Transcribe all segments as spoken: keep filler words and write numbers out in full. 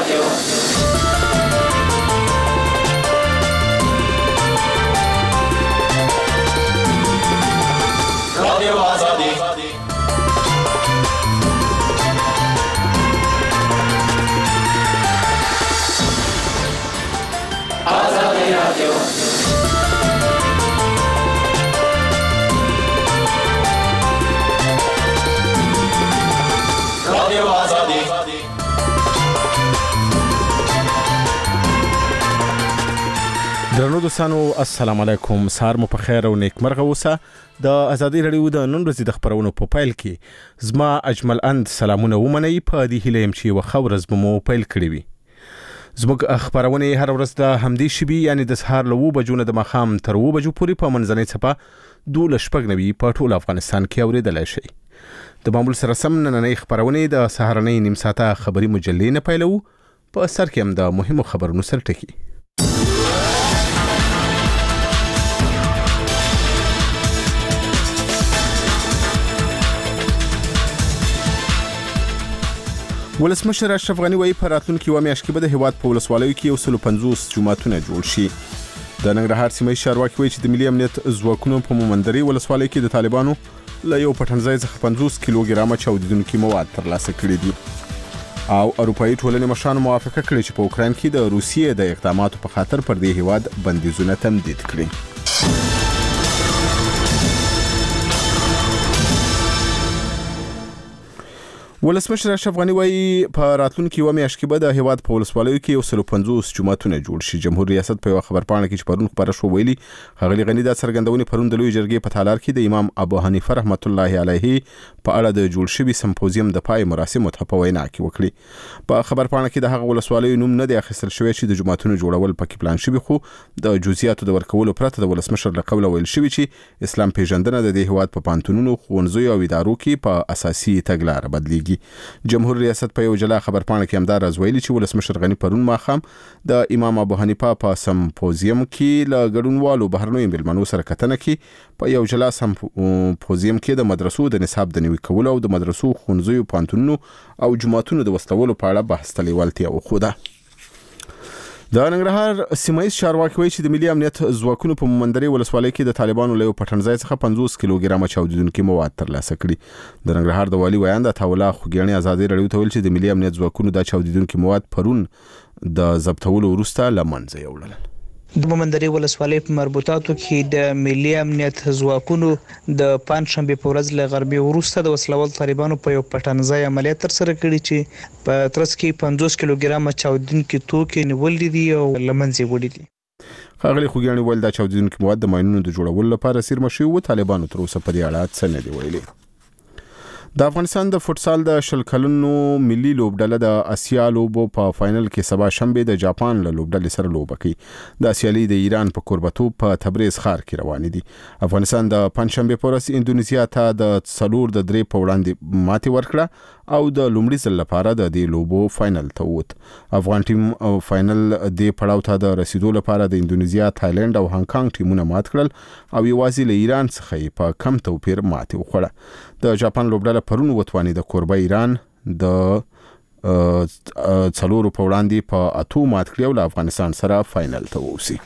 رادیو آزادی. آزادی رادیو. رادیو آزادی. درنو دوستانو السلام علیکم، سهار مو په خیر او نیکمرغه اوسه. د ازادي رادیو د نن ورځې د خبرونو په پیل کې زما اجمل اند سلامونه ومنئ. په دې هیله يم چې وخت ورځ به مو پیل کړی وي. زموږ خبرونه هر ورځ د همدې شبي یعنی د سهار له اوه بجو نه د ماښام تر اوه بجو پورې په منځنۍ څپه دولس شپږ نوي په ټول افغانستان کې اورېدلای شئ. د معمول سره سم نننۍ خبرونه د سهارنۍ نیم ساعته خبري مجلې نه پیلو. په سر کې هم د مهمو خبرونو سر ټکی. ولسمشر اشرف غنی وايي په راتلونکي یوه میاشت کې به د هیواد په ولسوالیو کې یو سل پنځوس جوماتونه جوړ شي. د ننګرهار سیمه چارواکي وايي چې د ملي امنیت ځواکونو په مومندري ولسوالۍ کې د طالبانو له یو پټنځای څخه پنځوس کیلوګرامه چاودیدونکي مواد ترلاسه کړي دي. او اروپایي ټولنې مشرانو موافقه کړې چې په اوکراین کې د روسیې د اقداماتو په خاطر پر دې هیواد بندیزونه تمدید کړي. ولسمشر اشرف غنی وايي په راتلونکي یوه میاشت کې به د هیواد په ولسوالیو کې یو سل پنځوس جوماتونه جوړ شي. جمهور ریاست په یوه خبرپاڼه کې چې پرون خبره شو ویلي ښاغلي غنی دا څرګندونې پرون د لوی جرګې په تالار کې د امام ابو حنیفه رحمت الله علیه په اړه د جوړ شوي سمپوزیم د پای مراسمو ته په وینا کې وکړي. په خبرپاڼه کې د هغه ولسوالیو نوم نه دی اخیستل شوی چې د جوماتونو جوړول پکې پلان شوي، خو د جزئیاتو د ورکولو پرته د ولسمشر له قوله ویل شوي چې اسلام پیژندنه د دې هیواد په پانتونونو، ښوونځیو او ادارو کې په اساسي تګلاره بدلیږي. جمهور ریاست په یو جلا خبرپاڼه کې همدا راز ویلي چې ولسمشر غنی پرون ماښام د امام ابو حنیفه په سمپوزیم کې له ګډونوالو بهرنیو مېلمنو سره کتنه کې په یو جلا سمپوزیم کې د مدرسو د نصاب د نوي کولو او د مدرسو، ښوونځیو، پانتونونو او جوماتونو د وسلولو په اړه بحث ته لیوالتیا وښوده. د ننګرهار سیمه چارواکي وايي چې د ملي امنیت ځواکونو په مومندري ولسوالۍ کې د طالبانو له یو پټنځای څخه پنځوس کیلوګرامه چاودیدونکي مواد ترلاسه کړي. د ننګرهار د والي ویاند عطاالله خوږیاڼي ازادي رادیو ته ویل چې د ملي امنیت ځواکونو دا چاودیدونکي مواد پرون د ضبطولو وروسته له منځه یوړل. د مومندري ولسوالۍ په مربوطاتو کې د ملي امنیت ځواکونو د پنځشنبې په ورځ له غربي وروسته د وسلوال طالبانو په یو پټنځای عملیات ترسره کړي چې په ترڅ کې پنځوس کیلوګرامه چاودیدونکي توکي نیولي دي او له منځه وړي دي. ښاغلي خوږیاڼي ویل دا چاودیدونکي مواد د ماینونو د جوړولو لپاره څیرمه شوي وو. طالبانو تر اوسه په دې اړه څه نه دي ویلي. د افغانستان د فوټسال د شل کلنو ملي لوبډله د اسیا لوبو په فاینل کې سبا شنبه د جاپان له لوبډلې سره لوبه کوي. د سیالي د ایران په کوربتوب په تبریز ښار کې روان دي. افغانستان د پنځشنبه په ورځ اندونیزیا ته د څلور د درې په وړاندې ماتې ورکړه او د لومړي ځل لپاره د دې لوبو فاینل ته ووت. افغان ټیم فاینل د پړاو ته د رسیدو لپاره د اندونیزیا، تایلند او هانګ کانګ ټیمونه مات کړل او یوازې له ایران څخه په کم توپیر ماتې وخوړه. د جاپان لوبډله پرون وتواني د کوربه ایران د څلورو په وړاندې په اتو مات کړی او له افغانستان سره فاینل ته ووسی.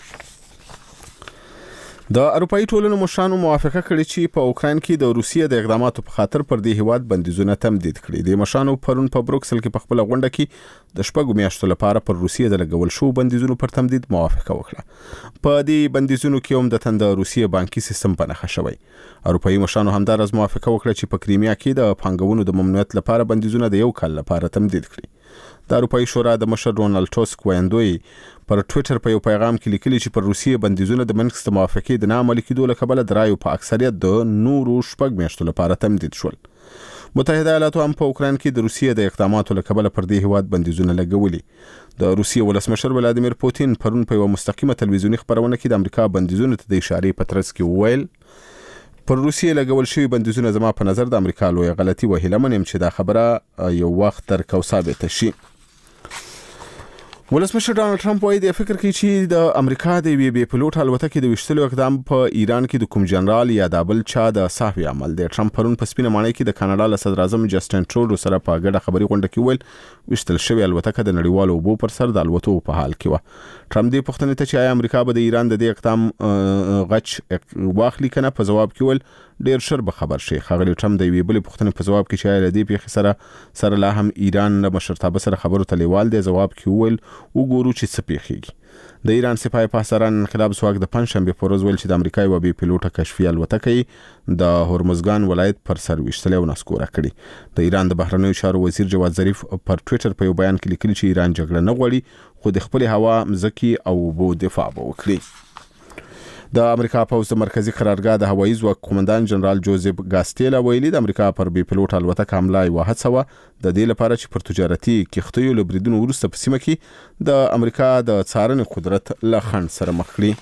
د اروپایي ټولنو مشرانو موافقه کړې چې په اوکراین کې د روسیې د اقداماتو په خاطر پر دې هیواد بندیزونه تمدید کړي. د مشرانو پرون په بروکسل کې په خپل غونډه کې د شپږو میاشتو لپاره پر روسیې د لګول شو بندیزونو پر تمدید موافقه وکړه. په دې بندیزونو کې هم د تند روسیې بانکي سیستم په نښه شوی. اروپایي مشرانو همدارس موافقه وکړه چې په کریمیا کې د پانګونو د ممنوعیت لپاره بندیزونه د یو کال لپاره تمدید کړي. د اروپایي شورا د مشر ډونالد ټاسک وایندوی پر ټوئیټر په یو پیغام کې لیکلي چې پر روسیې بندیزونه د منسک موافقې د نه عملي کېدو له کبله د رایو په اکثریت د نورو شپږ میاشتو لپاره تمدید شول. متحده ایالاتو هم په اوکراین کې د روسیې د اقداماتو له کبله پر دې هیواد بندیزونه لګولي. د روسیې ولسمشر ولادیمیر پوتین پرون په یوه مستقیمه تلویزیوني خبرونه کې د امریکا بندیزونو ته د اشارې په ترڅ کې وویل پر روسیې لګول شوي بندیزونه زما په نظر د امریکا لویه غلطي وه. هیله من یم چې دا خبره یو وخت تر کو ثابته شي. ولسمشر ډانلډ ټرمپ وايي د فکر کوي چې د امریکا د وی بي پلوټ الوتکې د وشتلو اقدام په ایران کې د کوم جنرال یا د بل چا د صحوي عمل دی. ټرمپ پرون په سپینه ماڼۍ کې د کاناډا له صدر اعظم جسټین ټرودو سره په ګډه خبري غونډه کې ویل وشتل شوی الوتکه د نړیوالو اوبو پر سر د الوتو په حال کې و. ټرمپ دې پوښتنې ته چې آیا امریکا به د ایران د دې اقدام غچ واخلي کنه په جواب کې ویل ډیر شر به خبر شي. خغلی ټرمپ د وی بل پوښتنې په جواب کې چې آیا د دې پیښې سره سره لا هم ایران له مشرتابه سره خبرو ته لیوال دی جواب کې ویل وګورو چې څه پیښیږي. د ایران سپاه پاسداران انقلاب ځواک د پنځشنبه په ورځ ویل چې د امریکا یو بي پلوټه کشفي الوتکه د هرمزګان ولایت پر سر وشتلې او نسکوره کړي. د ایران د بهرنیو چارو وزیر جواد ظریف پر ټوئیټر په یو بیان کې لیکلي چې ایران جګړه نه غواړي خو د خپل هوا مزکی او بو دفاع وکړي. د امریکا پوز د مرکزی قرارګاه د هوایي ځواک قومندان جنرال جوزف ګاستیلا ویلي د امریکا پر بي پلوټ الوتکه حمله یو هڅه د دې لپاره چې پر تجارتي کښتیو لبریدونو وروسته په سیمه کې د امریکا د څارنې قدرت له خنډ سره مخ کړي.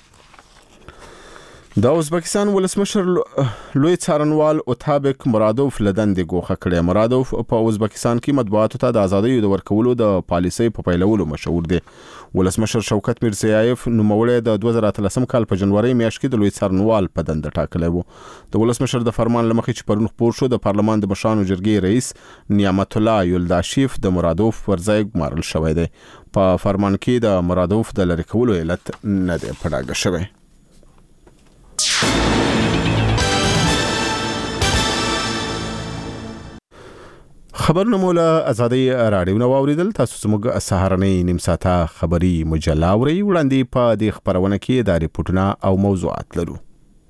د ازبکستان ولسمشر لوی څارنوال اوتابک مرادوف لدندې ګوښه کړې. مرادوف په ازبکستان کې مطبوعاتو ته د ازادۍ د ورکولو د پالیسۍ په پیلولو مشهور دی. ولسمشر شوکت میرزیایف نوموړی د دوه زره اتلسم کال په جنوري میاشت کې د لوی څارنوال په دنده ټاکلی و. د ولسمشر د فرمان لمخې چې پرون خپور شو د پارلمان د مشرانو جرګې رئیس نعمت الله یلداشیف د مرادوف پر ځای ګمارل شوی دی. په فرمان کې د مرادوف د لری کولو علت نه دی په ډاګه شوی. خبرونه مولا ازادي راډیو نو اوریدل. تاسو زموږ سهارنۍ نیم ساعته خبري مجله اورئ. وړاندې په دې خبرونه کې د ریپورتونه او موضوعات لرو.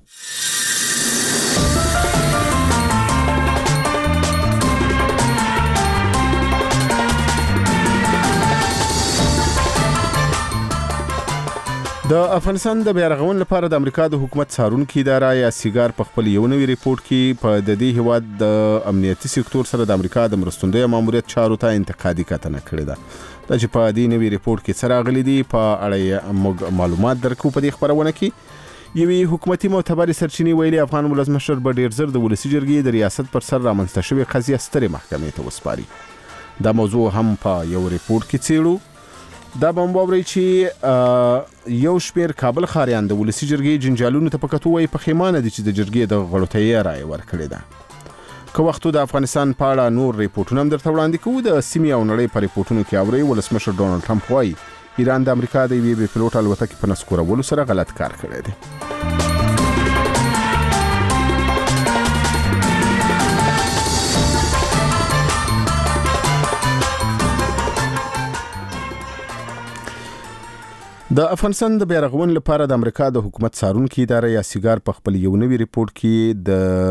د افغانستان د بیارغون لپاره د امریکا د حکومت څارونکو اداره یا سیګار په خپل یو نوی ریپورت کې په د دې هیواد د امنیتي سکتور سره د امریکا د مرستندوی ماموریت چارو ته انتقادي کتنه کړې ده. د چې په دې نوی ریپورت کې څه راغلي دي په اړه معلومات درکو. په دې خبرونه کې یوې حکومتي معتبرې سرچینې ویلي افغان ولسمشر به ډیر زر د ولسي جرګې د ریاست پر سر رامنځته شوې قضیه سترې محکمې ته وسپاري. دا موضوع هم په یو ریپورت کې څېړو. دا به مباوري چې یو شمیر کابل خاریان د ولسی جرګې جنجالونو ته پکتو وي په خیمانه دي چې د جرګې د غړوتۍ رائے ورکړي ده. که وختو د افغانستان په اړه نور ریپورتونه هم درته وړاندې کوو. د سیمې او نړۍ په ریپورتونو کې اوري ولسمشر ډونالد ټرمپ وايي ایران د امریکا د وی بي پلوټ الوتکې په نسکورولو سره غلط کار کړی دی. د افغانستان د بیارغون لپاره د امریکا د حکومت څارونکو اداره یا سیګار په خپل یو نوی ریپورت کې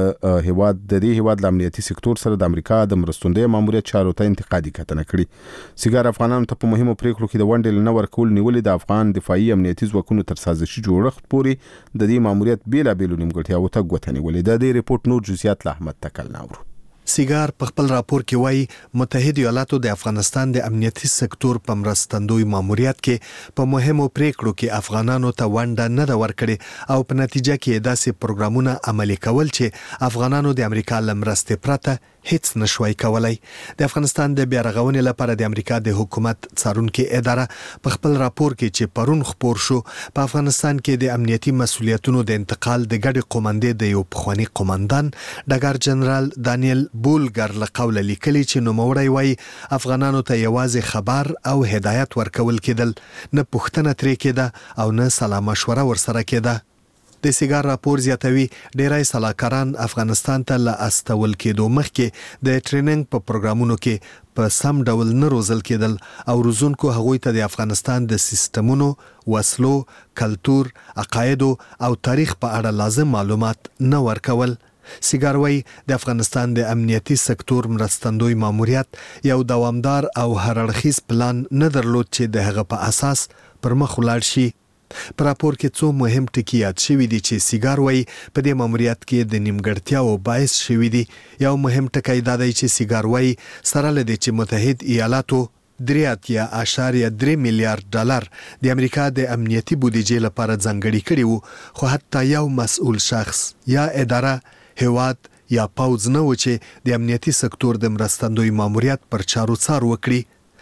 د هیواد د دې هیواد د امنیتي سکتور سره د امریکا د مرستندوی ماموریت چارو ته انتقادي کتنه کړې. سیګار افغانانو ته په مهمو پریکړو کې د ونډې نه ورکول نیولې د افغان دفاعي امنیتي ځواکونو تر سازشي جوړښت پورې د دې ماموریت بیلابېلو نیمګړتیاوو ته ګوته نیولې. د دې ریپورت نور جزئیات له احمد تکل ناورو. سیګار په خپل راپور کې وایي متحده ایالاتو د افغانستان د امنیتي سکتور په مرستندوی ماموریت کې په مهمو پریکړو کې افغانانو ته ونډه نه ده ورکړې او په نتیجه کې داسې پروګرامونه عملي کول چې افغانانو د امریکا له مرستې پرته هیڅ نشوي کولای. د افغانستان د بیارغونې لپاره د امریکا د حکومت څارونکو اداره په خپل راپور کې چې پرون خپور شو په افغانستان کې د امنیتي مسولیتونو د انتقال د ګډ قومندې د یو پخوانی قومندان ډګر جنرال دانیل بولګر له قوله لیکلي چې نوموړی وایي افغانانو ته یوازې خبر او هدایت ورکول کېدل، نه پوښتنه ترې کېده او نه سلا مشوره ورسره کېده. د سیګار راپور زیاتوي ډیری سلاکاران افغانستان ته له استول کېدو مخکې د ټریننګ په پروګرامونو کې په سم ډول نه روزل کېدل او روزونکو هغوی ته د افغانستان د سیستمونو، وسلو، کلتور، عقایدو او تاریخ په اړه لازم معلومات نه ورکول. سیګار وايي د افغانستان د امنیتي سکتور مرستندوی ماموریت یو دوامدار او هر اړخیز پلان نه درلود چې د هغه په اساس پر مخ ولاړ شي. په راپور کې څو مهم ټکي یاد شوي دي چې سیګار وايي په دې ماموریت کې د نیمګړتیاو باعث شوي دي. یو مهم ټکی دا دی چې سیګار وايي سره له دې چې متحد ایالاتو درې اتیا اشاریه درې میلیارډ ډالر د امریکا د امنیتي بودیجې لپاره ځانګړي کړي وو، خو حتی یو مسؤل شخص یا اداره، هیواد یا پوځ نه و چې د امنیتي سکتور د مرستندوی ماموریت پر چارو څار وکړي.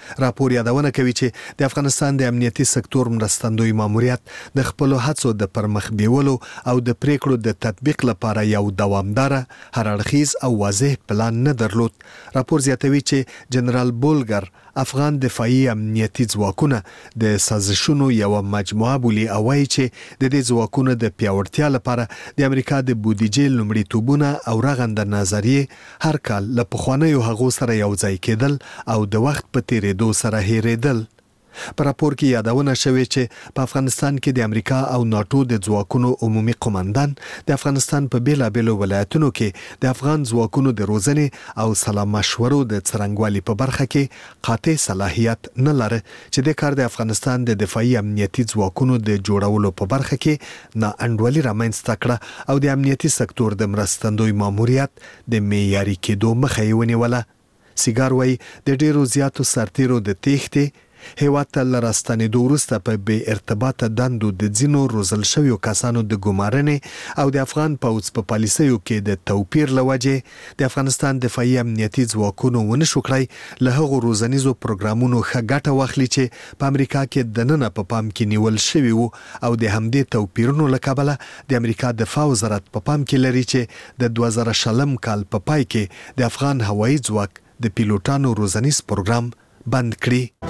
راپور یادونه کوي چې د افغانستان د امنیتي سکتور مرستندوی ماموریت د خپل هڅو د پرمخ بیولو او د پریکړو د تطبیق لپاره یو دوامدار هر اړخیز او واضح پلان نه درلود. راپور زیاتوي چې جنرال بولګر افغان دفاعي امنیتي ځواکونه د سازشونو یو مجموعه بولي او وايي چې د دې ځواکونو د پیاوړتیا لپاره د امریکا د بودیجې لومړیتوبونه او رغنده نظریې هر کال له پخوانیو هغو سره یو ځای کېدل او د وخت په تیریدو سره هېرېدل. په راپور کې یادونه شوې چې په افغانستان کې د امریکا او ناتو د ځواکونو عمومي قومندان د افغانستان په بیلابېلو ولایتونو کې د افغان ځواکونو د روزنې او سلا مشورو د څرنګوالي په برخه کې قاطع صلاحیت نه لري چې د کار د افغانستان د دفاعي امنیتي ځواکونو د جوړولو په برخه کې نه انډولي رامنځته کړه او د امنیتي سکتور د مرستندوی ماموریت د معیاري کېدو مخه یې ونیوله. سیګار وايي د ډیرو زیاتو سرتیرو د تېښتې هیواد ته لراستنېدو وروسته په بې ارتباطه دندو د ځینو روزل شویو کسانو د ګمارنې او د افغان پوځ په پالیسیو کې د توپیر له وجې د افغانستان دفاعي امنیتي ځواکونو ونه شو کړی له هغو روزنیزو پروګرامونو ښه ګټه واخلي چې په امریکا کې دننه په پام کې نیول شوي وو او د همدې توپیرونو له کبله د امریکا دفاع وزارت په پام کې لري چې د دوه زره شلم کال په پای کې د افغان هوایي ځواک د پیلوټانو روزنیز پروګرام بند کړي.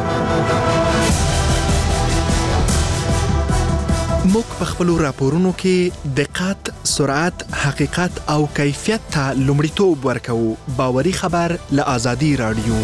موږ په خپل راپورونو کې دقت، سرعت، حقیقت او کیفیت ته لومړیتوب ورکوو. باوري خبر له آزادي رادیو.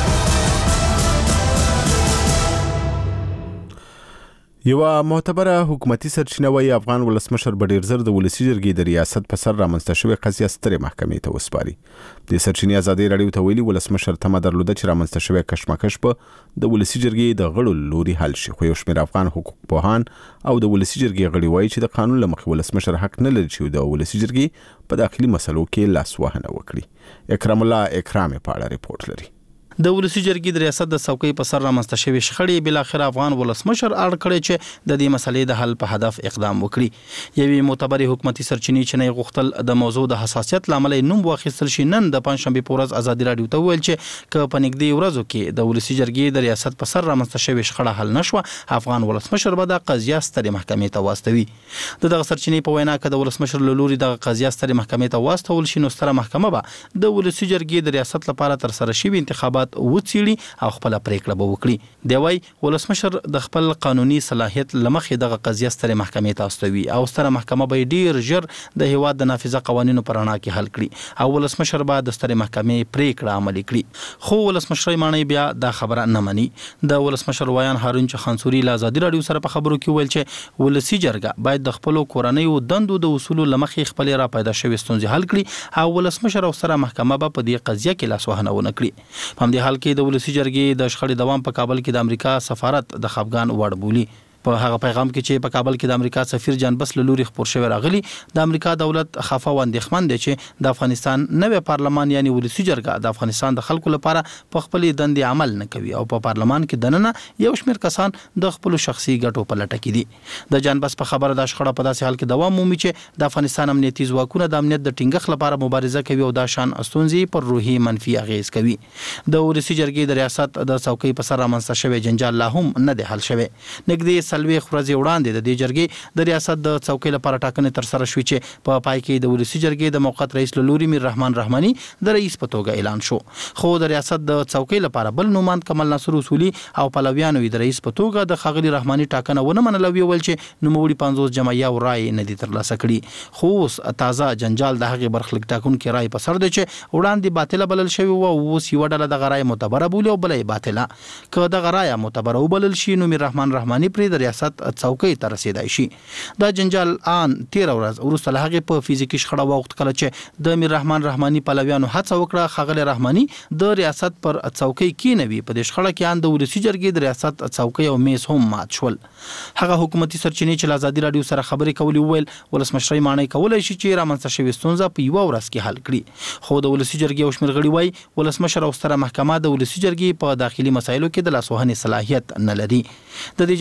یو معتبره حکومتي سرچینه وايي افغان ولسمشر به ډیر زر د ولسی جرګې د ریاست په سر رامنځته شوې قضیه سترې محکمې ته وسپاري. د سرچینې ازادي رادیو ته ویلي ولسمشر تمه درلوده چې رامنځته شوې کشمکش په د ولسی جرګې د غړو لوري حل شي، خو یو شمېر افغان حقوق پوهان او د ولسی جرګې غړي وایي چې د قانون له مخې ولسمشر حق نه لري چې د ولسی جرګې په داخلي مسلو کې لاس وهنه وکړي. اکرام الله اکرام په اړه ریپورت لري. د ولسی جرګې د ریاست د څوکۍ په سر رامنځته شوې شخړې بل اخر افغان ولسمشر اړ کړی چې د دې مسلې د حل په هدف اقدام وکړي. یوې معتبرې حکومتي سرچینې چې نه غوښتل د موضوع د حساسیت لامل نوم واخیستل شي نن د پنځشنبه په ورځ ازادي رادیو ته ویل چې ک په نږدې ورځو کې د ولسی جرګې د ریاست په سر رامنځته شوې شخړه حل نشوه افغان ولسمشر به د قضیه سترې محکمې ته واستوي. دغه سرچینې په وینا کې د ولسمشر لوري د قضیه سترې محکمې ته واستول شي نو ستره محکمه به د ولسی جرګې د ریاست لپاره تر سره شوي انتخابات وڅېړي او خپل پریکړه به وکړي. دی وايي ولسمشر د خپل قانوني صلاحیت لمخې دغه قضیه سترې محکمې ته استوي او ستره محکمه به ډیر ژر د هیواد د نافذه قوانینو پر اړه کې حل کړي او ولسمشر به د سترې محکمې پریکړه عملي کړي. خو ولسمشر مانی بیا دا خبره نه مني. د ولسمشر ویان هارون چخانسوري له آزادي رادیو سره په خبرو کې ویل چې ولسی جرګه باید د خپل کورنۍ او دندو د اصول لمخې خپل را پیدا شوی ستونزې حل کړي او ولسمشر او ستره محکمه به په دې قضیه کې لاس وهنه ونه کړي. په همدې حال کې د ولسی جرګې د شخړې دوام په کابل کې د امریکا سفارت د خفګان وړ بولي. په هغه پیغام کې چې په کابل کې د امریکا سفیر جان بس له لوري خبر شوی راغلی د امریکا دولت خفه و اندېښمن دی چې د افغانستان نوې پارلمان یعنی ولسی جرګه د افغانستان د خلکو لپاره په خپل دندې عمل نه کوي او په پارلمان کې دننه یو شمېر کسان د خپل شخصي ګټو په لټه کې دي. د جان بس په خبره د شخړه په داسې حال کې دوام مومي چې د افغانستان امنیتي ځواکونه د امنیت د ټینګښت لپاره مبارزه کوي او دا شان استونزي پر روحي منفي اغیز کوي. د ولسی جرګې د ریاست د څوکۍ په سر رامنځته شوی جنجال لا هم نه دی حل شوی. نږدې سلوي خورځي وړاندې د دې جرګې د ریاست د څوکۍ لپاره ټاکنې تر سره شوې چې په پای کې د ولسی جرګې د موقت رئیس لوري میر رحمان رحماني د رئیس په توګه اعلان شو. خو د ریاست د څوکۍ لپاره بل نوماند کمال ناصر اصولي او پلویانو د رئیس په توګه د خغلی رحماني ټاکنه ونه منله ویل چې نوموړي پنځوس جمعیه او رائے نه دي ترلاسه کړي. خو اوس تازه جنجال د هغې برخلیک ټاکنکو رائے په سر دی چې وړاندې باطله بلل شوی و او اوس یوه ډله دغه رائے معتبره بولي او بله یې باطله. که دغه رائے معتبره وبلل شي نو میر رحمان رحماني پرې د ریاست څوکۍ ته رسیدای شي. دا جنجال آن تیر ورځ وروسته له هغې په فزیکي شخړه واوښت کله چې د میر رحمان رحماني پلویانو هڅه وکړه ښاغلی رحماني د ریاست پر څوکۍ کېنوي. په دې شخړه کې ان د ولسی جرګې د ریاست څوکۍ او میز هم مات شول. هغه حکومتي سرچینې چې له آزادي رادیو سره خبرې کولې وویل ولسمشر مانی کولی شي چې رامنځته شوې ستونزه په یوه ورځ کې حل کړي. خو د ولسی جرګې یو شمېر غړي وایي ولسمشر او ستره محکمه د ولسی جرګې په داخلي مسایلو کې د لاسوهنې صلاحیت نه لري. د دې جرګې غړي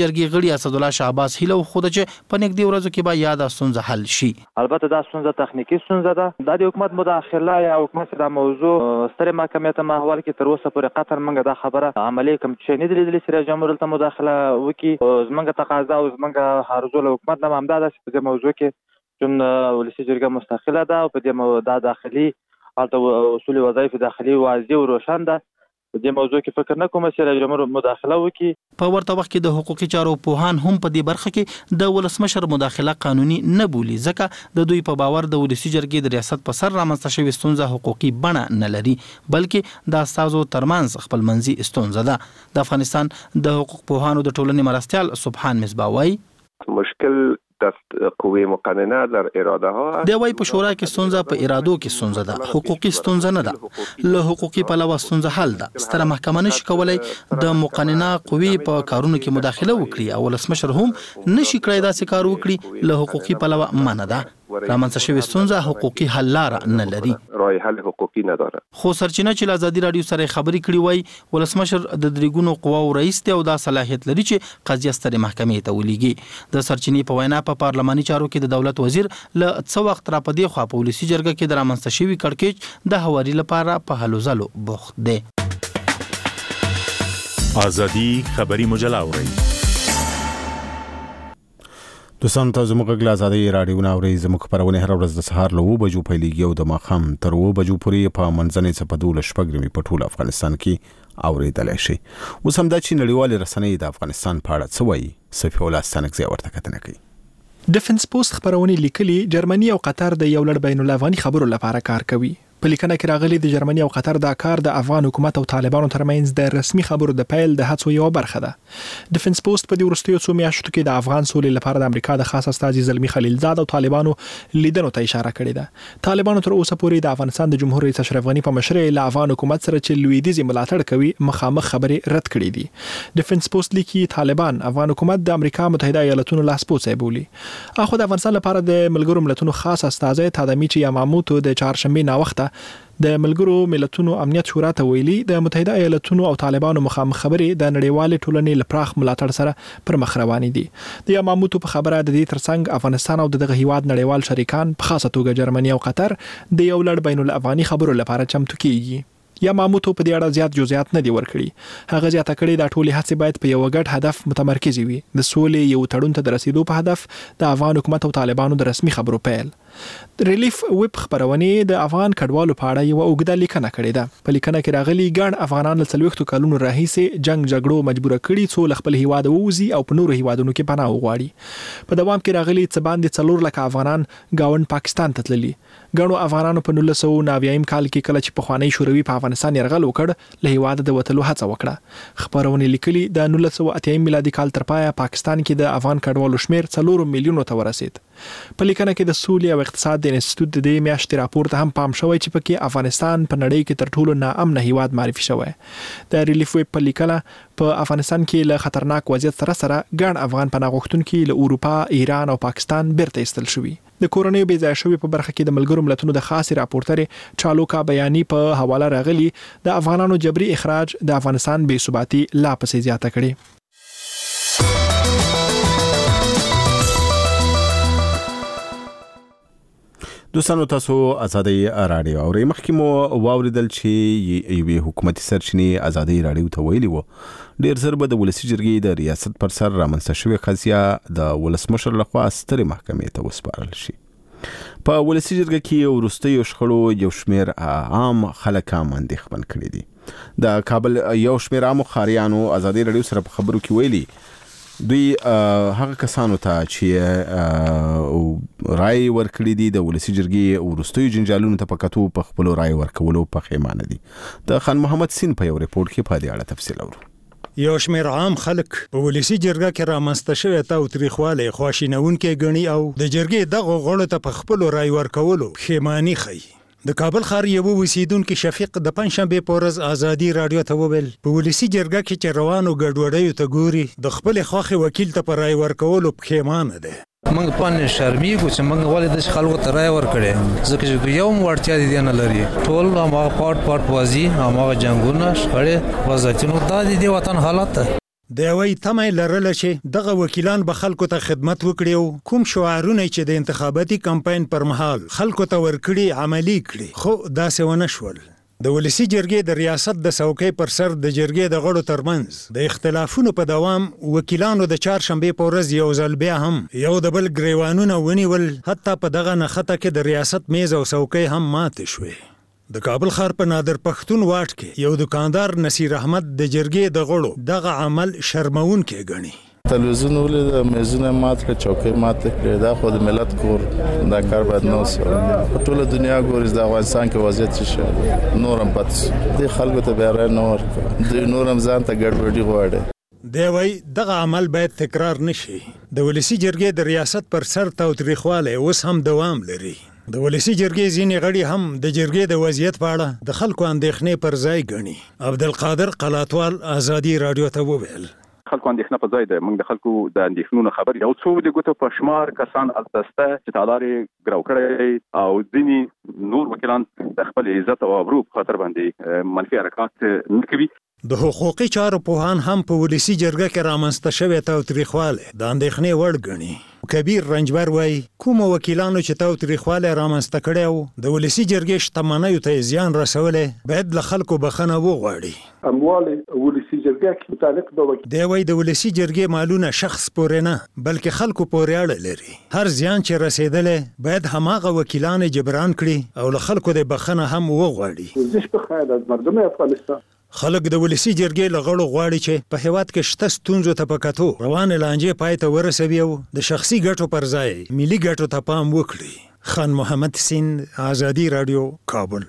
غړي اسدالله شهباز هیله وخوده چې په نږدې ورځو کې به یاده ستونزه حل شي. البته دا ستونزه تخنیکی ستونزه ده. د حکومت مداخله یا حکومت د موضوع ستر محکمې ته محول کې تر اوسه پورې قطر منګه دا خبره عملی کوم چې نه دي لیدلې چې جمهوریت ته مداخله وکي. زمونږ تقاضا او زمونږ هرزو له حکومت نه همدا ده چې په دې موضوع کې چون ولسی جرګه مستقله ده او په دې موضوع داخلي البته اصول وظایف داخلي واضح او روشن ده. په دې موضوع کې فکر نه کوم چې جمهور مداخله وکي. په ورته وخت کې د حقوقي چارو پوهان هم په دې برخه کې د ولسمشر مداخله قانوني نه بولي ځکه د دوی په باور د ولسی جرګې د ریاست په سر رامنځته شوې ستونزه حقوقي بڼه نه لري بلکې د استازو ترمنځ خپل منځي ستونزه ده. د افغانستان د حقوق پوهانو د ټولنې مرستيال سبحان مصباح وايي مشکل دست قوه مقننه در اراده ها دی وای په شورا کې ستونزه په ارادو کې ستونزه ده حقوقي ستونزه نه ده. له حقوقي پلوه ستونزه حل ده. ستره محکمه نشي کولای د مقننه قوی په کارونو کې مداخله وکړي او ولسمشر هم نشي کړای داسې کار وکړي. له حقوقي پلوه منه ده. رامنځته شوې ستونزه حقوقي حل لاره نه لري. راه حل حقوقي نه داره. خو سرچینه چې له ازادي رادیو سره خبرې کړې وای ولسمشر د دریګونو قواو رئیس دی او دا صلاحیت لري چې قضیه ستر محکمې ته ولېږي. د سرچینې په وینا په پارلماني چارو کې د دولت وزیر له څو وخت را پدې خو په ولسی جرګه کې د رامنځته شوی کړکېچ د هواري لپاره په هلو ځلو بوخت دی. ازادي خبري مجله اوري دوستان ته زموږ غږ ازادي رادیو ناوړي زموږ خبرونه هر ورځ د سهار له بجو پیلېږي او د ماښام تر و بجو پورې په منځنۍ صفدول شپږ په ټول افغانستان کې اوریدلای شي. اوس هم دا چې نړیوال رسنۍ د افغانستان په اړه څه وایي صفي الله ستانکزی ورته کتنه کوي. ډیفنس پوسټ خبرونه لیکلي جرمني او قطر د یو لړ بین الافغاني خبرو لپاره کار کوي. په لیکنه کې راغلي د جرمني او قطر د کار د افغان حکومت او طالبانو ترمنځ د رسمي خبرو د پیل د هڅو یو برخه ده. ډیفنس پوسټ په دې ورستیو څو میاشتو کې د افغان سولې لپاره د امریکا د خاص استازي زلمی خلیلزاد او طالبانو لیدنو ته اشاره کړې ده. طالبانو تر اوسه پورې د افغانستان د جمهور رئیس اشرف غنی په مشرۍ له افغان حکومت سره چې لویدیځي ملاتړ کوي مخامخ خبرې رد کړې دي. ډیفنس پوسټ لیکي طالبان افغان حکومت د امریکا متحده ایالاتونو لاسپوڅی بولي. اخو د افغانستان لپاره د ملګرو ملتونو خاص استازي تادمیچ یاماموتو د چهارشنبه ناوخته د ملګرو ملتونو امنیت شورا ته ویلي د متحده ایالاتونو او طالبانو مخامخ خبرې د نړیوال ټولنې لپاره ملاتړ سره پر مخ روانې دي. د یاماموتو په خبره د دې ترڅنګ افغانستان او دغه هیواد نړیوال شریکان په خاصه توګه جرمني او قطر د یو لړ بین الافغاني خبرو لپاره چمتو کیږي. یاماموتو په دې اړه زیات جزئیات نه دی ورکړي. هغه زیاته کړې د ټولې هڅې باید په یو ګډ هدف متمرکز وي. د سولې یو تړون ته رسیدو په هدف د افغان حکومت او طالبانو د رسمي خبرو پیل. ریلیف ویب خبرونه د افغان کډوالو په اړه یو اوږده لیکنه کړې ده. په لیکنه کې راغلي ګڼ افغانان له څلوېښتو کلونو راهیسې جنگ جګړو مجبور کړي څو خپل هیواد ووزي او په نورو هیوادونو کې پناه وغواړي. په دوام کې راغلي څه باندې څلور لکه افغانان گاوند پاکستان ته تللي. ګڼو افغانانو په نولس سوه نوي کال کې کله چې پخوانی شوروي په افغانستان یرغل وکړ له هیواد د وتلو هڅه وکړه. خبرونه لیکلي د نولس سوه اته میلادي کال تر پایه پاکستان کې د افغان کډوالو شمیر څلور میلیونو ته ورسید. په لیکنه کې د سولې او اقتصاد د انسټیټیوټ د دې میاشتې راپور ته هم پام شوی چې پکې افغانستان په نړۍ کې تر ټولو ناامن هیواد معرفي شوی. د ریلیف ویب په لیکنه په افغانستان کې له خطرناک وضعیت سره سره ګڼ افغان پناه غوښتونکي له اروپا، ایران او پاکستان بیرته ایستل شوي. د کورونیو بې ځای شوي په برخه کې د ملګرو ملتونو د خاصې راپورټرې چالوکا بیاني په حواله راغلي د افغانانو جبري اخراج د افغانستان بې ثباتي لا پسې زیاته کړي. دوستانو تاسو ازادي رادیو اورئ. مخکې مو واوریدل چې یوې حکومتي سرچینې ازادي رادیو ته ویلي وو ډیر زر به د ولسی جرګې د ریاست پر سر رامنځته شوې قضیه د ولسمشر لخوا سترې محکمې ته وسپارل شي. په ولسی جرګه کې وروستیو شخړو یو شمیر عام خلک هم اندېښمن کړي دي. د کابل یو شمیر عام خاریانو ازادي رادیو سره په خبرو کې ویلي دوی هغه کسانو ته چې رای ورکړي دي د ولسی جرګې وروستیو جنجالونو ته په کتو په خپل رای ورکولو پښیمانه دي. د خان محمد سین په یو ریپورت کې په دې اړه تفصیل اورو. یو شمیر عام خلک په ولسی جرګه کې رامنځته شوی تاوتریخوالی خواشینونکي ګڼي او د جرګې دغه غړو ته په خپل رای ورکولو پښیماني ښیي. د کابل ښار یو اوسیدونکي شفیق د پنځشنبه په ورځ ازادي رادیو ته وویل په ولسی جرګه کې چې روانو ګډوډیو ته ګوري د خپل خوښې وکیل ته پر رای ورکولو پښیمانه دی. موږ پانه شرمېږو چې موږ ولې د خلکو ته رای ورکړي ځکه چې یو وړتیا دي نه لري. ټول هغه پاټ پاټ وازي هغه جنگونه شخړې وزاتینو د دې وطن حالت د یوې تمې لرله چې دغه وکیلان به خلکو ته خدمت وکړي او کوم شعارونه چې د انتخاباتي کمپاین پر مهال خلکو ته ورکړي عملی کړي، خو داسې ونه شول. د ولسی جرګې د ریاست د څوکۍ پر سر د جرګې د غړو ترمنځ د اختلافونو په دوام وکیلانو د چهارشنبې په ورځ یو ځل بیا هم یو د بل ګریوانونه ونیول، حتی په دغه نښته کې د ریاست میز او څوکۍ هم ماتې شوې. د کابل ښار په نادر پښتون واټ کې یو دکاندار نصیر احمد د جرګې د غړو دغه عمل شرمونکی ګڼي. تلویزیون ولید، میزونه مات کړ، چوکۍ مات کړې، دا خو د ملت کور، دا کار باید نه وسي. په ټوله دنیا ګوري د افغانستان کې وضعیت څه شي، نورم پاتې دي خلکو ته بیا رای نه ورکړي، دوی نورم ځان ته ګډوډي غواړي. دی وایي دغه عمل باید تکرار نشي. د ولسی جرګې د ریاست پر سر تاوتریخوالی اوس هم دوام لري. د ولسی جرګې ځینې غړي هم د جرګې د وضعیت په اړه د خلکو اندېښنې پر ځای ګڼي. عبدالقادر قلاتوال ازادي راډیو ته وویل خلکو اندېښنه په ځای ده. موږ د خلکو د اندېښنونو خبر یو څو د ګوتو په شمار کسان التسته چې تالار یې ګراو کړی او ځینې نور وکیلان د خپل عزت او ابرو په خاطر باندې منفي حرکات نه کوي. د حقوقي چارو پوهان هم په ولسی جرګه کې رامنځته شوی تاوتریخوالی د اندېښنې وړ ګڼي. کبیر رنجبر وایي کومو وکیلانو چې تاوتریخوالی رامنځته کړی او د ولسی جرګې شتمنیو ته زیان رسولی باید له خلکو بخښنه وغواړي. اموال ولسی جرګه کې متعلق د وکیل دی وایي د ولسی جرګې مالونه شخص پورې نه بلکې خلکو پورې اړه لري. هر زیان چې رسیدلی باید هماغه وکیلان جبران کړي او له خلکو د بخښنه هم وغواړي. زش په خیر از مردم افغانستان خلک د ولسی جرګې له غړو غواړي چې په هیواد کې شته ستونزو ته په کتو روانې لانجې پای ته ورسوي او د شخصي ګټو پر ځای ملي ګټو ته پام وکړي. خان محمد سیند، ازادي راډیو، کابل.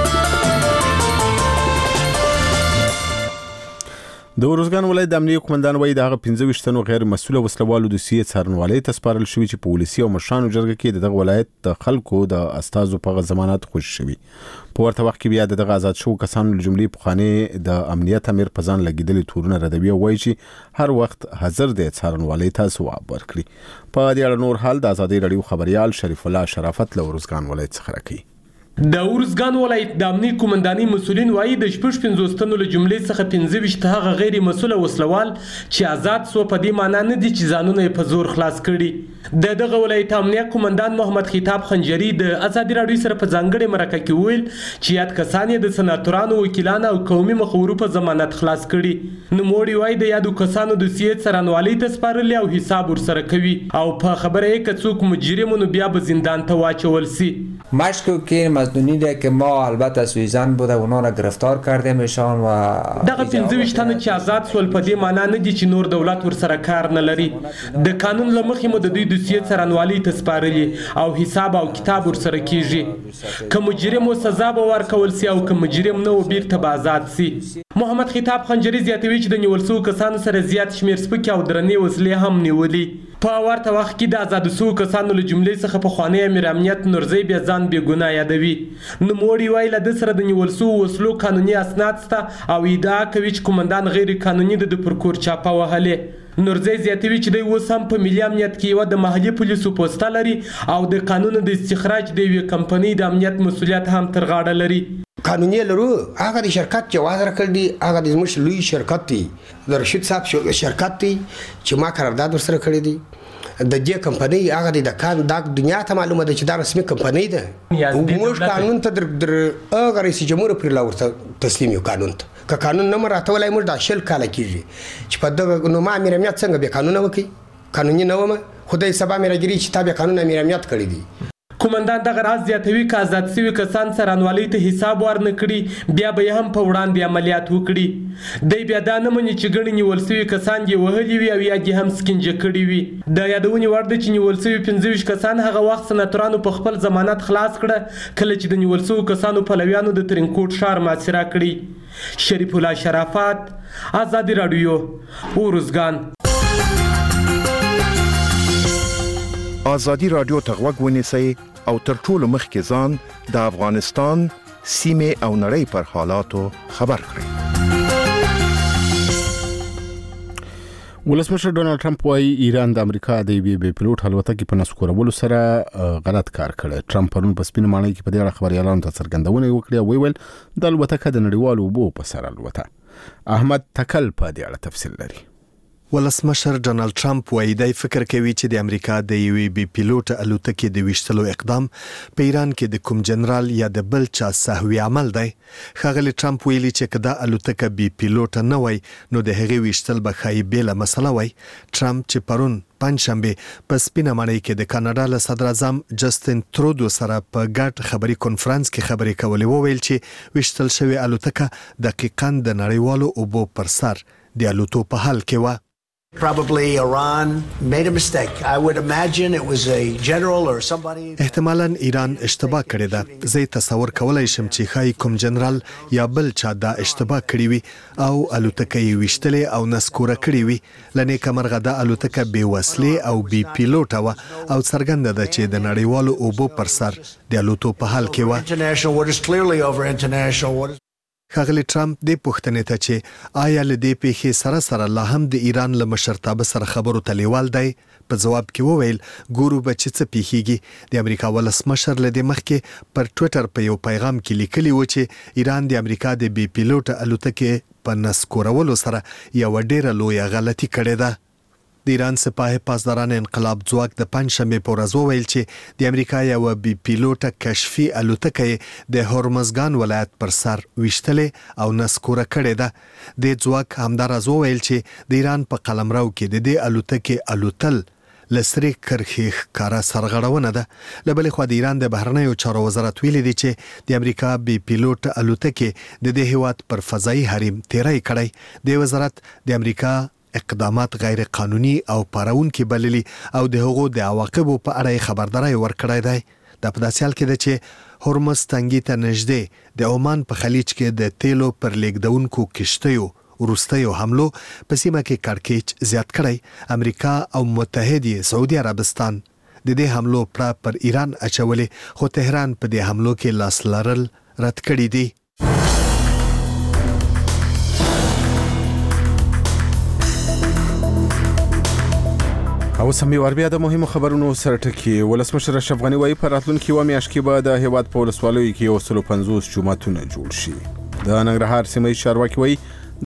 د ارزګان ولایت د امنیه قومندان وایي د هغه پنځه ویشت تنو غیر مسؤله وسلوالو دوسیې څارنوالۍ ته سپارل شوي چې په ولسي او مشرانو جرګه کې د دغه ولایت د خلکو د استازو په ضمانت خوشي شوي. په ورته وخت کې بیا د دغه آزاد شوو کسانو له جملې پخواني د امنیت امیر په ځان لګېدلي تورونه ردوي او وایي چې هر وخت حاضر دی څارنوالۍ ته ځواب ورکړي. په دې اړه نور حال د ازادي راډیو خبريال شریف الله شرافت له ارزګان ولایت څخه راکوي. د ارزګان ولایت د امنیه قومندانۍ مسؤلین وایي د شپږ پنځوس تنو له جملې څخه پنځه ویشت هغه غیر مسؤله وسلوال چې آزاد سو په دې معنی نه دي چې ځانونه یې په زور خلاص کړي. د دغه ولایت امنیه قومندان محمد خطاب خنجری د ازادي راډیو سره په ځانګړې مرکه کې ویل چې یاد کسان یې د سناتورانو، وکیلانو او قومي مخورو په ضمانت خلاص کړي. نوموړي وایي د یادو کسانو دوسیې څارنوالۍ ته سپارلې او حساب ورسره کوي او په خبره یې که څوک مجرم نو بیا به زندان ته واچول سي. مشکو که مزدونی که ما البته سویزن بوده اونا را گرفتار کردیم ایشان و دغه پنځه ویشت تنه چې آزاد سول په دې معنی نه دي چې نور دولت ورسره کار نه لري. د قانون له مخې مو د دوی دوسیې څارنوالۍ ته سپارلي او حساب او کتاب ورسره کیږي. که مجرم و سزا به ورکول سي او که مجرم نه و بیرته به آزاد سي. محمد خطاب خنجری زیاتوي چې د نیول شوو کسانو سره زیات شمېر سپکې او درنې وسلې هم نیولي. په ورته وخت کې د آزاد شوو کسانو له جملې څخه پخوانی امیر امنیت نورزی بیا ځان بې ګناه یادوي. نوموړي وایي له ده سره د نیول شوو وسلو قانوني اسناد شته او ادعا کوي چې قومندان غیر قانوني د پر کور چاپه وهلې. نورزی زیاتوي چې دی اوس هم په ملي امنیت کې یوه د محلي پولیسو پوسته لري او د قانون د استخراج د یوې کمپنۍ د امنیت مسؤلیت هم تر غاړه لري. قانوني لرو هغه د شرکت جواز راکړ دی، هغه د زموږ لوی شرکت دی، د رشید صاحب شرکت دی چې ما قرارداد ورسره کړی دی. د دې کمپنۍ هغه د کان د دنیا ته معلومه ده چې دا رسمي کمپنۍ ده. موږ قانون ته در هغه رئیس جمهور پر لاورته تسلیم یو قانون ته که قانون نه مراته ولای موږ د شل کاله کېږي چې په دغه نو ما امیر امنیت څنګه به قانون وکي، قانوني نه ومه خدای سبا مې راګری چې تابع قانون امیر امنیت کړی دی. قومندان دغه راز زیاتوي که آزاد شوي کسان څارنوالۍ ته حساب ورنه کړي بیا به یې هم په وړاندې عملیات وکړي. دی بیا دا نه مني چې ګڼې نیول شوي کسان یې وهلي وي او یا دې هم سکنجه کړي وي. د یادونې وړ ده چې نیول شوي پنځه ویشت کسان هغه وخت سناتورانو په خپل ضمانت خلاص کړه کله چې د نیول شوو کسانو پلویانو د ترینکوټ ښار محاصره کړي. شریف الله شرافت، ازادي راډیو، ارزګان. ازادي راډیو ته غوږ ونیسئ او تر ټولو مخکې ځان د افغانستان سیمې او نړۍ پر حالاتو خبر کړئ. ولسمشر ډونالد ټرمپ وايي ایران د امریکا د یوې بې پلوټ الوتکې په نسکورولو سره غلط کار کړی. ټرمپ پرون په سپینه ماڼۍ کې په دې اړه خبريالانو ته څرګندونه وکړه او ویل د الوتکه د نړیوالو اوبو په سر الوته. احمد تکل په دې اړه تفصیل لري. ولسمشر ډونالد ټرمپ وایي دی فکر کوي چې د امریکا د یوې بي پیلوټ الوتکې د ویشتلو اقدام په ایران کې د کوم جنرال یا د بل چا سهوي عمل دی. ښاغلی ټرمپ ویلي چې که دا الوتکه بي پیلوټ نه وای نو د هغې ویشتل به ښایي بېله مسله وای. ټرمپ چې پرون پنجشنبه په سپینه ماڼۍ کې د کاناډا له صدر اعظم جسټین ترودو سره په ګډ خبري کنفرانس کې خبرې کولې وویل چې ویشتل شوې الوتکه دقیقاً د نړیوالو اوبو پر سر د الوتو په حال کې وه. Probably Iran made a mistake. I would imagine it was a general or somebody. احتمالاً ایران اشتباه کړې ده. زه تصور کولای شم چې ښایي کوم جنرال یا بل چا دا اشتباه کړی وي او الوتکه یې ویشتلې او نسکوره کړې وي. له نیکه مرغه دا الوتکه بې وسلې او بې پیلوټه وه او څرګنده ده چې د نړیوالو اوبو پر سر د الوتو په حال کې وه. International waters, clearly over international waters. ښاغلی ټرمپ دې پوښتنې ته چې آیا له دې پیښې سره سره لا هم د ایران له مشرتابه سره خبرو ته لیوال دی په جواب کې وویل ګورو به چې څه پیښیږي. د امریکا ولسمشر له دې مخکې پر ټویټر په یو پیغام کې لیکلي و چې ایران د امریکا د بي پیلوټ الوتکې په نسکورولو سره یوه ډیره لویه غلطي کړې ده. د ایران سپاه پاسداران انقلاب ځواک د پنجشنبه په ورځ وویل چې د امریکا یو بي پیلوټه کشفي الوتکه د هورمزګان ولایت پر سر ویشتلې او نسکوره کړې ده. د ځواک همداراز وویل چې د ایران په قلمرو کې د دې الوتکې الوتل لسرې کرخي ښکاره سرغړونه ده. له بلې خوا د ایران د بهرنیو چارو وزارت ویلي دی چې د امریکا بي پیلوټ الوتکې د دې هیواد پر فضایي حریم تیری کړی. د وزارت د امریکا اقدامات غیر قانوني او پارونکي بللي او د هغو د عواقبو په اړه خبرداري ورکړی دی. دا په داسې حال کې ده چې هورمز تنګي ته نږدې د عمان په خلیج کې د تیلو پر لیږدونکو کشتیو وروستیو حملو په سیمه کې کړکېچ زیات کړی. امریکا او متحده سعودي عربستان د دې حملو پړه پر ایران اچولې خو تهران په دې حملو کې لاس لرل رد کړي دي. او سمې ور بیا د مهمو خبرونو سره ټکی. ولسمشر اشرف غني وايي په راتلونکي یوه میاشت کې به د هیواد په ولسوالیو کې یو سل او پنځوس جوماتونه جوړ شي. د ننګرهار سیمه چارواکي وايي